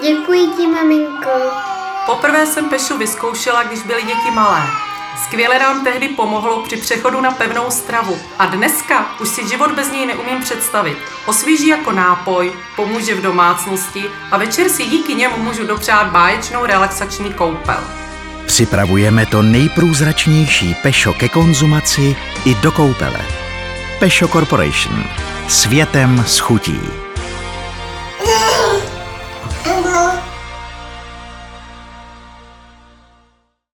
Děkuji ti, maminko. Poprvé jsem pešu vyzkoušela, když byly děti malé. Skvěle nám tehdy pomohlo při přechodu na pevnou stravu. A dneska už si život bez něj neumím představit. Osvěží jako nápoj, pomůže v domácnosti a večer si díky němu můžu dopřát báječnou relaxační koupel. Připravujeme to nejprůzračnější pešo ke konzumaci i do koupele. Pešo Corporation. Světem s chutí.